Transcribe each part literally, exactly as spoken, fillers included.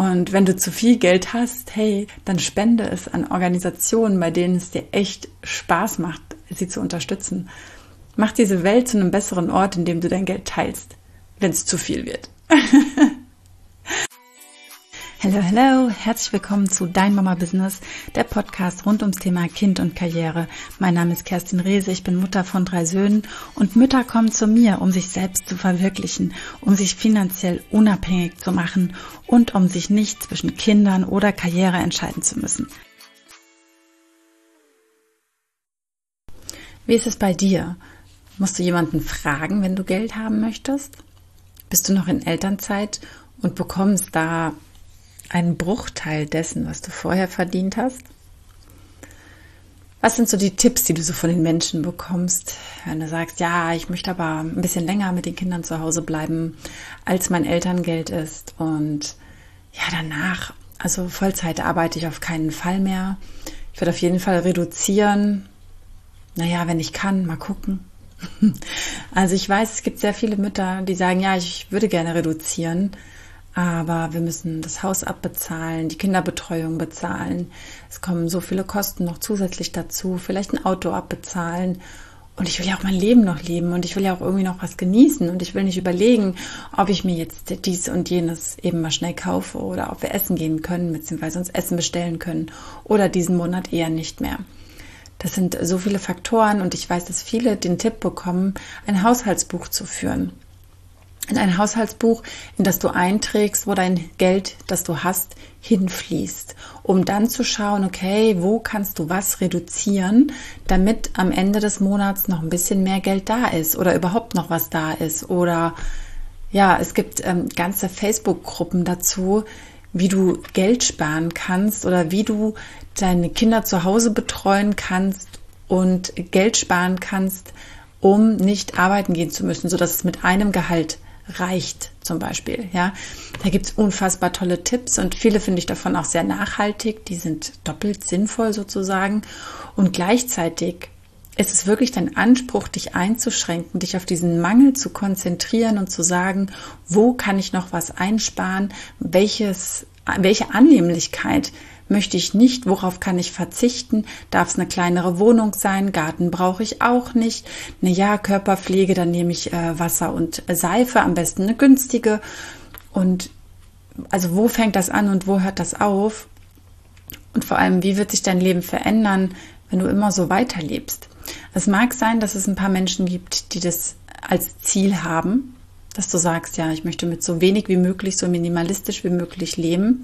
Und wenn du zu viel Geld hast, hey, dann spende es an Organisationen, bei denen es dir echt Spaß macht, sie zu unterstützen. Mach diese Welt zu einem besseren Ort, in dem du dein Geld teilst, wenn es zu viel wird. Hallo, hallo, herzlich willkommen zu Dein Mama Business, der Podcast rund ums Thema Kind und Karriere. Mein Name ist Kerstin Rehse, ich bin Mutter von drei Söhnen und Mütter kommen zu mir, um sich selbst zu verwirklichen, um sich finanziell unabhängig zu machen und um sich nicht zwischen Kindern oder Karriere entscheiden zu müssen. Wie ist es bei dir? Musst du jemanden fragen, wenn du Geld haben möchtest? Bist du noch in Elternzeit und bekommst da einen Bruchteil dessen, was du vorher verdient hast? Was sind so die Tipps, die du so von den Menschen bekommst, wenn du sagst, ja, ich möchte aber ein bisschen länger mit den Kindern zu Hause bleiben, als mein Elterngeld ist und ja, danach, also Vollzeit arbeite ich auf keinen Fall mehr. Ich werde auf jeden Fall reduzieren. Naja, wenn ich kann, mal gucken. Also ich weiß, es gibt sehr viele Mütter, die sagen, ja, ich würde gerne reduzieren, aber wir müssen das Haus abbezahlen, die Kinderbetreuung bezahlen. Es kommen so viele Kosten noch zusätzlich dazu, vielleicht ein Auto abbezahlen. Und ich will ja auch mein Leben noch leben und ich will ja auch irgendwie noch was genießen und ich will nicht überlegen, ob ich mir jetzt dies und jenes eben mal schnell kaufe oder ob wir essen gehen können, beziehungsweise uns Essen bestellen können oder diesen Monat eher nicht mehr. Das sind so viele Faktoren und ich weiß, dass viele den Tipp bekommen, ein Haushaltsbuch zu führen. In ein Haushaltsbuch, in das du einträgst, wo dein Geld, das du hast, hinfließt, um dann zu schauen, okay, wo kannst du was reduzieren, damit am Ende des Monats noch ein bisschen mehr Geld da ist oder überhaupt noch was da ist. Oder ja, es gibt ähm, ganze Facebook-Gruppen dazu, wie du Geld sparen kannst oder wie du deine Kinder zu Hause betreuen kannst und Geld sparen kannst, um nicht arbeiten gehen zu müssen, sodass es mit einem Gehalt reicht zum Beispiel. Ja, da gibt es unfassbar tolle Tipps und viele finde ich davon auch sehr nachhaltig. Die sind doppelt sinnvoll sozusagen und gleichzeitig ist es wirklich dein Anspruch, dich einzuschränken, dich auf diesen Mangel zu konzentrieren und zu sagen, wo kann ich noch was einsparen, welches, welche Annehmlichkeit möchte ich nicht, worauf kann ich verzichten, darf es eine kleinere Wohnung sein, Garten brauche ich auch nicht, eine ja, Körperpflege, dann nehme ich äh, Wasser und Seife, am besten eine günstige und also wo fängt das an und wo hört das auf und vor allem, wie wird sich dein Leben verändern, wenn du immer so weiterlebst. Es mag sein, dass es ein paar Menschen gibt, die das als Ziel haben, dass du sagst, ja, ich möchte mit so wenig wie möglich, so minimalistisch wie möglich leben.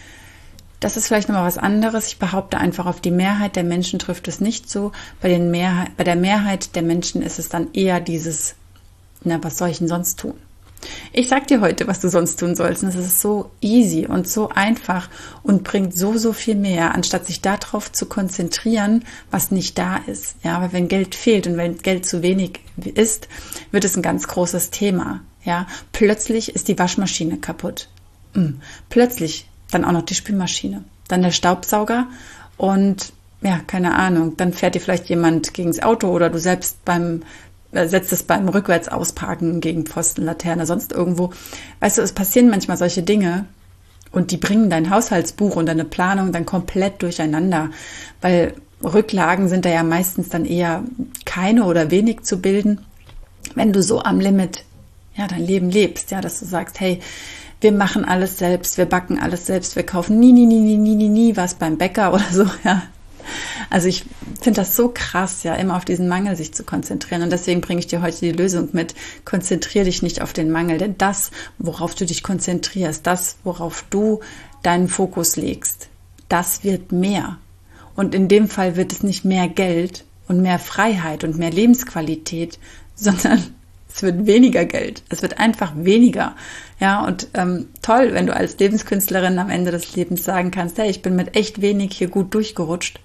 Das ist vielleicht nochmal was anderes. Ich behaupte einfach, auf die Mehrheit der Menschen trifft es nicht so. Bei, den Mehrheit, bei der Mehrheit der Menschen ist es dann eher dieses, na, was soll ich denn sonst tun? Ich sag dir heute, was du sonst tun sollst. Und es ist so easy und so einfach und bringt so, so viel mehr, anstatt sich darauf zu konzentrieren, was nicht da ist. Ja, aber wenn Geld fehlt und wenn Geld zu wenig ist, wird es ein ganz großes Thema. Ja, plötzlich ist die Waschmaschine kaputt. Mhm. Plötzlich dann auch noch die Spülmaschine, dann der Staubsauger und ja, keine Ahnung, dann fährt dir vielleicht jemand gegen das Auto oder du selbst beim äh, setzt es beim Rückwärtsausparken gegen Pfosten, Laterne, sonst irgendwo. Weißt du, es passieren manchmal solche Dinge und die bringen dein Haushaltsbuch und deine Planung dann komplett durcheinander, weil Rücklagen sind da ja meistens dann eher keine oder wenig zu bilden, wenn du so am Limit ja dein Leben lebst, ja, dass du sagst, hey, wir machen alles selbst, wir backen alles selbst, wir kaufen nie, nie, nie, nie, nie, nie, nie was beim Bäcker oder so, ja. Also ich finde das so krass, ja, immer auf diesen Mangel sich zu konzentrieren und deswegen bringe ich dir heute die Lösung mit. Konzentriere dich nicht auf den Mangel, denn das, worauf du dich konzentrierst, das, worauf du deinen Fokus legst, das wird mehr. Und in dem Fall wird es nicht mehr Geld und mehr Freiheit und mehr Lebensqualität, sondern es wird weniger Geld. Es wird einfach weniger. Ja, und ähm, toll, wenn du als Lebenskünstlerin am Ende des Lebens sagen kannst, hey, ich bin mit echt wenig hier gut durchgerutscht.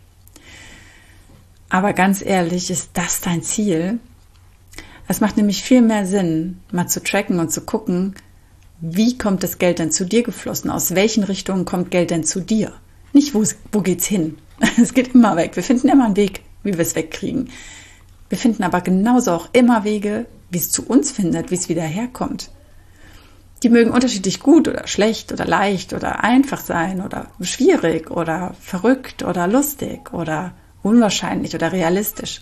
Aber ganz ehrlich, ist das dein Ziel? Es macht nämlich viel mehr Sinn, mal zu tracken und zu gucken, wie kommt das Geld denn zu dir geflossen? Aus welchen Richtungen kommt Geld denn zu dir? Nicht, wo, wo geht's hin? Es geht immer weg. Wir finden immer einen Weg, wie wir es wegkriegen. Wir finden aber genauso auch immer Wege, wie es zu uns findet, wie es wieder herkommt. Die mögen unterschiedlich gut oder schlecht oder leicht oder einfach sein oder schwierig oder verrückt oder lustig oder unwahrscheinlich oder realistisch.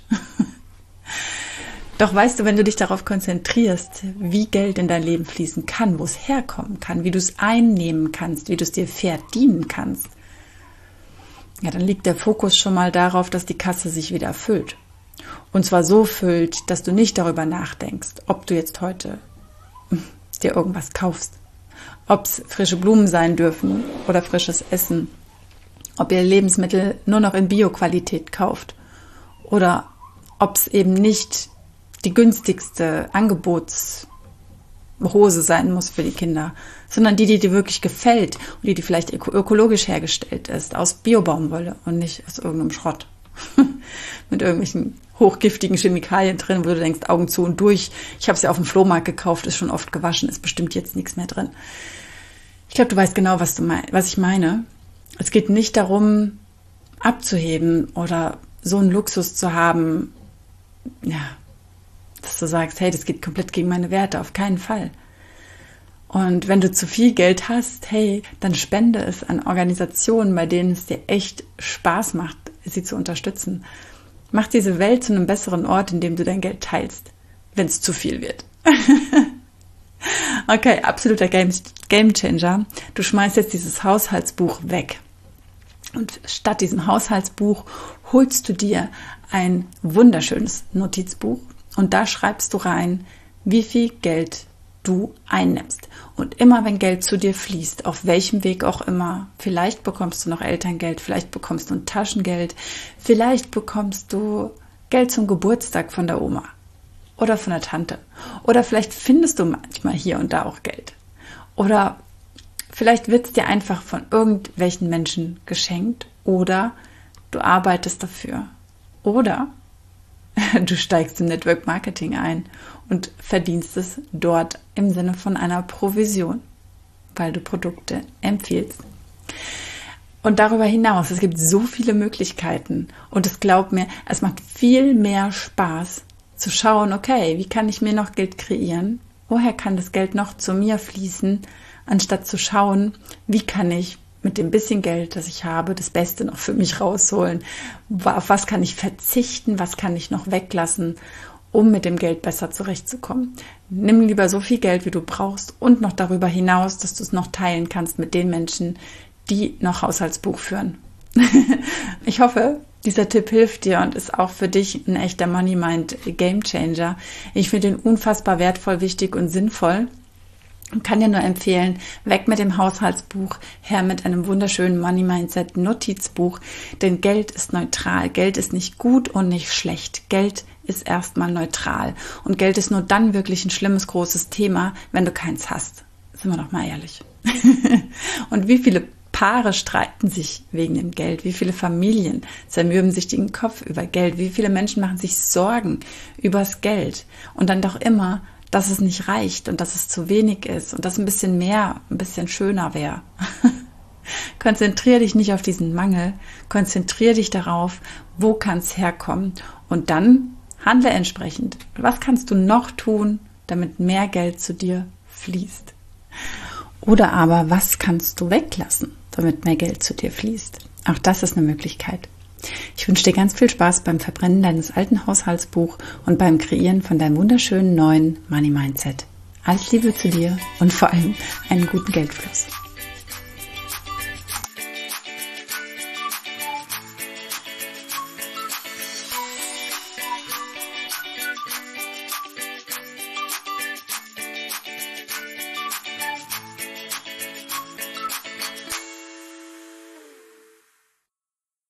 Doch weißt du, wenn du dich darauf konzentrierst, wie Geld in dein Leben fließen kann, wo es herkommen kann, wie du es einnehmen kannst, wie du es dir verdienen kannst, ja, dann liegt der Fokus schon mal darauf, dass die Kasse sich wieder füllt. Und zwar so füllt, dass du nicht darüber nachdenkst, ob du jetzt heute dir irgendwas kaufst, ob es frische Blumen sein dürfen oder frisches Essen, ob ihr Lebensmittel nur noch in Bio-Qualität kauft oder ob es eben nicht die günstigste Angebotshose sein muss für die Kinder, sondern die, die dir wirklich gefällt und die, die vielleicht ökologisch hergestellt ist, aus Bio-Baumwolle und nicht aus irgendeinem Schrott. Mit irgendwelchen hochgiftigen Chemikalien drin, wo du denkst, Augen zu und durch. Ich habe es ja auf dem Flohmarkt gekauft, ist schon oft gewaschen, ist bestimmt jetzt nichts mehr drin. Ich glaube, du weißt genau, was, du mein, was ich meine. Es geht nicht darum, abzuheben oder so einen Luxus zu haben, ja, dass du sagst, hey, das geht komplett gegen meine Werte, auf keinen Fall. Und wenn du zu viel Geld hast, hey, dann spende es an Organisationen, bei denen es dir echt Spaß macht, sie zu unterstützen. Mach diese Welt zu einem besseren Ort, in dem du dein Geld teilst, wenn es zu viel wird. Okay, absoluter Game, Game Changer. Du schmeißt jetzt dieses Haushaltsbuch weg. Und statt diesem Haushaltsbuch holst du dir ein wunderschönes Notizbuch und da schreibst du rein, wie viel Geld du einnimmst. Und immer wenn Geld zu dir fließt, auf welchem Weg auch immer, vielleicht bekommst du noch Elterngeld, vielleicht bekommst du ein Taschengeld, vielleicht bekommst du Geld zum Geburtstag von der Oma oder von der Tante. Oder vielleicht findest du manchmal hier und da auch Geld. Oder vielleicht wird es dir einfach von irgendwelchen Menschen geschenkt oder du arbeitest dafür. Oder du steigst im Network Marketing ein und verdienst es dort im Sinne von einer Provision, weil du Produkte empfiehlst. Und darüber hinaus, es gibt so viele Möglichkeiten und es glaubt mir, es macht viel mehr Spaß zu schauen, okay, wie kann ich mir noch Geld kreieren? Woher kann das Geld noch zu mir fließen? Anstatt zu schauen, wie kann ich mit dem bisschen Geld, das ich habe, das Beste noch für mich rausholen? Auf was kann ich verzichten? Was kann ich noch weglassen, um mit dem Geld besser zurechtzukommen? Nimm lieber so viel Geld, wie du brauchst und noch darüber hinaus, dass du es noch teilen kannst mit den Menschen, die noch Haushaltsbuch führen. Ich hoffe, dieser Tipp hilft dir und ist auch für dich ein echter Money Mind Game Changer. Ich finde ihn unfassbar wertvoll, wichtig und sinnvoll. Ich kann dir nur empfehlen, weg mit dem Haushaltsbuch, her mit einem wunderschönen Money Mindset Notizbuch, denn Geld ist neutral. Geld ist nicht gut und nicht schlecht. Geld ist erstmal neutral und Geld ist nur dann wirklich ein schlimmes, großes Thema, wenn du keins hast. Sind wir doch mal ehrlich. Und wie viele Paare streiten sich wegen dem Geld? Wie viele Familien zermürben sich den Kopf über Geld? Wie viele Menschen machen sich Sorgen übers Geld? Und dann doch immer, dass es nicht reicht und dass es zu wenig ist und dass ein bisschen mehr, ein bisschen schöner wäre. Konzentriere dich nicht auf diesen Mangel, konzentriere dich darauf, wo kann es herkommen und dann handle entsprechend. Was kannst du noch tun, damit mehr Geld zu dir fließt? Oder aber, was kannst du weglassen, damit mehr Geld zu dir fließt? Auch das ist eine Möglichkeit. Ich wünsche dir ganz viel Spaß beim Verbrennen deines alten Haushaltsbuchs und beim Kreieren von deinem wunderschönen neuen Money Mindset. Alles Liebe zu dir und vor allem einen guten Geldfluss.